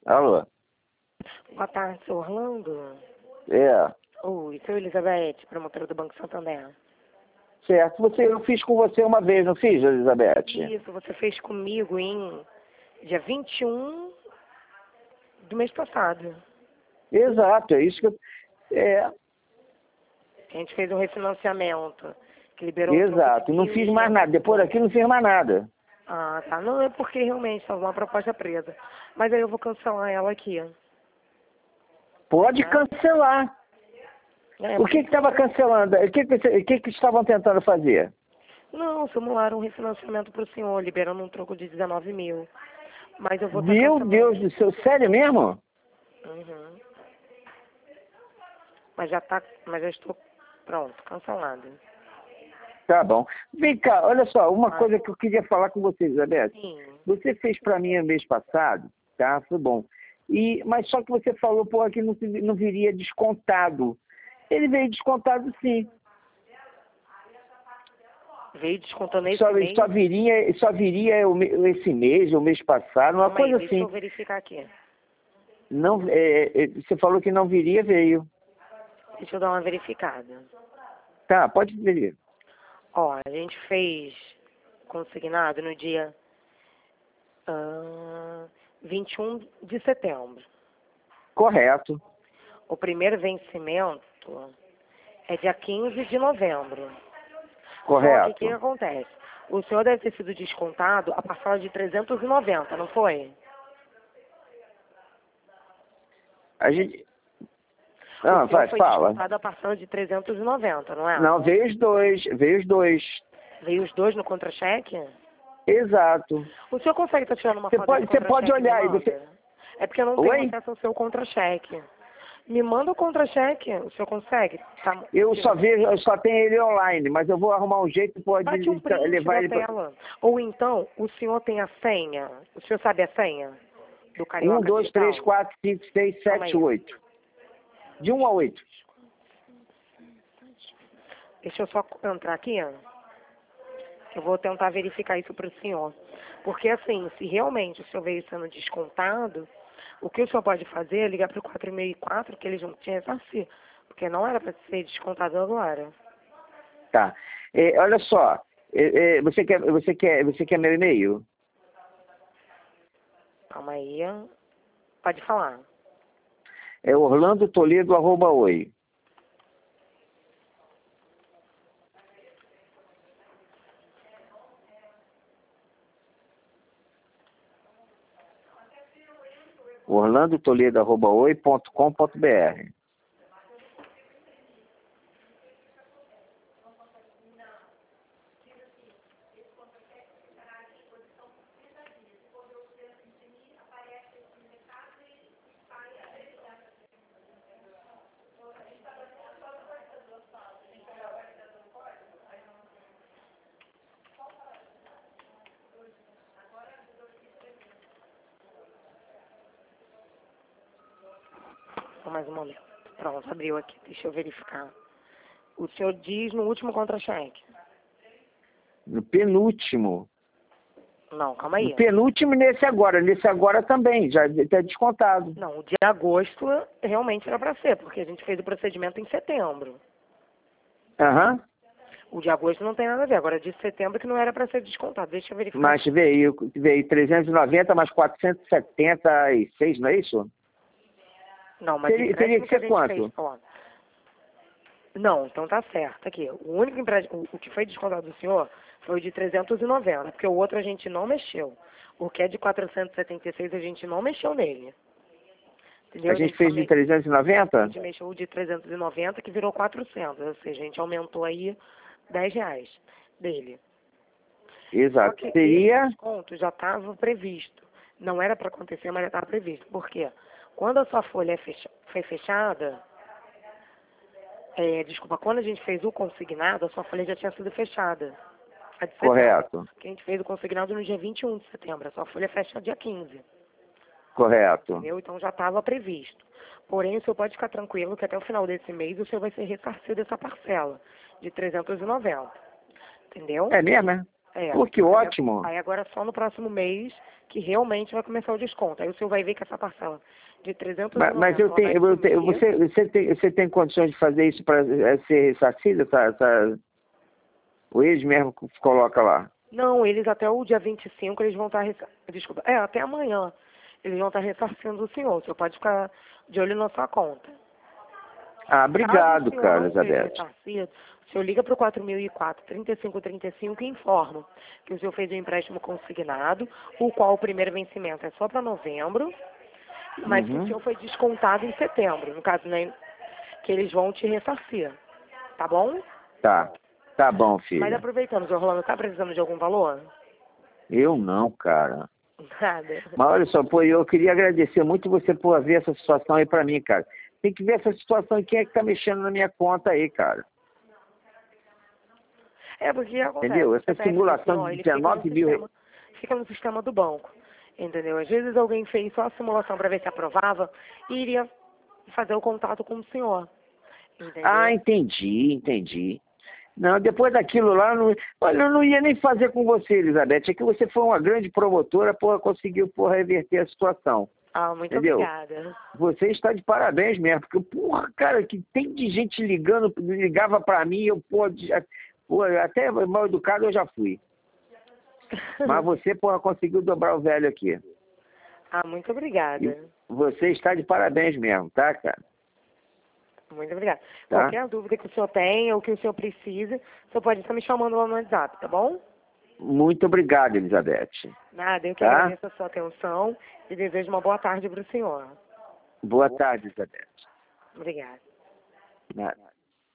Alô? Boa tarde, seu Orlando. É, Oi, sou Elizabeth, promotora do Banco Santander. certo. Eu fiz com você uma vez, não fiz, Elizabeth? Isso, você fez comigo em dia 21 do mês passado. Exato, é isso que eu... É, A gente fez um refinanciamento que liberou um troco exato. de Não fiz mais nada. Depois daqui não fiz mais nada. Ah, tá. Não, é porque realmente estava uma proposta presa. Mas aí eu vou cancelar ela aqui. Pode Tá? cancelar. É, O que estava cancelando? O que estavam tentando fazer? Não, simularam um refinanciamento para o senhor, liberando um troco de 19 mil. Mas eu vou estar Meu cancelando. Deus do céu, sério mesmo? Uhum. Mas já estou pronto, cancelado. Tá bom. Vem cá, olha só, uma Ah, coisa que eu queria falar com você, Elizabeth. sim. Você fez para mim no mês passado, tá? Foi bom. Mas só que você falou, porra, que não viria descontado. Ele veio descontado sim. Veio descontando esse Só, mês. só viria esse mês, o mês passado, uma Calma aí, coisa deixa eu assim. verificar aqui. Não, você falou que não viria, veio. Deixa eu dar uma verificada. Tá, pode ver. Ó, a gente fez consignado no dia 21 de setembro. Correto, O primeiro vencimento é dia 15 de novembro. Só que o que correto. acontece? O senhor deve ter sido descontado a parcela de 390, não foi? A gente... O Ah, senhor vai, foi fala. descontado a parcela de 390, não é? Não, veio os dois, veio os dois. Veio os dois no contra-cheque? Exato. O senhor consegue estar tirando uma Você foto pode, desse você pode contra-cheque e me olhar aí. manda? É porque eu não tenho Oi? acesso ao seu contra-cheque. Me manda o contra-cheque, o senhor consegue? Tá, Eu só tenho ele online, mas eu vou arrumar um jeito, pode bate um print levar da ele pra... tela. Ou então, o senhor tem a senha? O senhor sabe a senha do 1, Carioca 2, 3, Digital? 4, 5, 6, Calma 7, aí. 8. De 1 a 8. Deixa eu só entrar aqui, ó. Eu vou tentar verificar isso para o senhor. Porque, assim, se realmente o senhor veio sendo descontado, o que o senhor pode fazer é ligar para o 464, que eles não tinham ressarcir. Porque não era para ser descontado agora. Tá. Olha só, você quer meu e-mail? Calma aí. Pode falar. É orlandotoledo@oi. orlandotoledo@oi.com.br. Só mais um momento. Pronto, abriu aqui. Deixa eu verificar. O senhor diz no último contra-cheque. No penúltimo. Não, calma No aí. penúltimo e nesse agora. Nesse agora também, já está descontado. Não, o de agosto realmente era para ser, porque a gente fez o procedimento em setembro. Aham. O de agosto não tem nada a ver. Agora, de setembro que não era para ser descontado. Deixa eu verificar. Mas veio 390 mais 476, não é isso? Não, mas o Teria empréstimo que que a ser gente quanto? fez, ó. Não, então tá certo. Aqui, o único empréstimo, o que foi descontado do senhor foi o de 390, porque o outro a gente não mexeu. O que é de 476 a gente não mexeu nele. Entendeu? A gente fez de 390? A gente mexeu o de 390 que virou 400, ou seja, a gente aumentou aí R$ 10 dele. Só Exato. que Seria... esse desconto já estava previsto. Não era para acontecer, mas já estava previsto. Por quê? Quando a sua folha foi fechada, desculpa, quando a gente fez o consignado, a sua folha já tinha sido fechada. A de setembro. Correto. Porque a gente fez o consignado no dia 21 de setembro. A sua folha fecha dia 15. Correto. Entendeu? Então já estava previsto. Porém, o senhor pode ficar tranquilo que até o final desse mês o senhor vai ser ressarcido dessa parcela de 390. Entendeu? É mesmo, é? Pô, que ótimo. Aí agora só no próximo mês que realmente vai começar o desconto. Aí o senhor vai ver que essa parcela de 390 Mas você tem condições de fazer isso para ser ressarcido? O eles mesmo coloca lá? Não, eles até o dia 25 eles vão estar... Desculpa, até amanhã eles vão estar ressarcindo o senhor. O senhor pode ficar de olho na sua conta. Ah, obrigado, Caso o senhor cara, não seja Elizabeth. ressarcido, o senhor liga para o 4004-3535 e informa que o senhor fez um empréstimo consignado, o qual o primeiro vencimento é só para novembro, mas que o senhor foi descontado em setembro, no caso, né, que eles vão te ressarcir, tá bom? Tá bom, Mas filha. aproveitando, senhor Rolando, tá precisando de algum valor? Eu não, cara. Nada. Mas olha só, pô, eu queria agradecer muito você por ver essa situação aí pra mim, cara. Tem que ver essa situação e quem é que tá mexendo na minha conta aí, cara. Porque acontece. Entendeu? O Essa CPF do simulação senhor, de ele fica no 19 mil... fica no sistema do banco, entendeu? Às vezes alguém fez só a simulação para ver se aprovava e iria fazer o contato com o senhor, entendeu? Ah, entendi. Não, depois daquilo lá, olha, eu não ia nem fazer com você, Elizabeth. É que você foi uma grande promotora, porra, conseguiu, porra, reverter a situação. Muito Entendeu? Obrigada. Você está de parabéns mesmo, porque, porra, cara, que tem de gente ligava pra mim, eu, até mal educado eu já fui. Mas você, porra, conseguiu dobrar o velho aqui. Muito obrigada. E você está de parabéns mesmo, tá, cara? Muito obrigada. Tá? Qualquer dúvida que o senhor tenha ou que o senhor precise, o senhor pode estar me chamando lá no WhatsApp, tá bom? Muito obrigado, Elizabeth. Nada, eu que Tá? agradeço a sua atenção e desejo uma boa tarde para o senhor. Boa tarde, Elizabeth. Obrigada. Nada.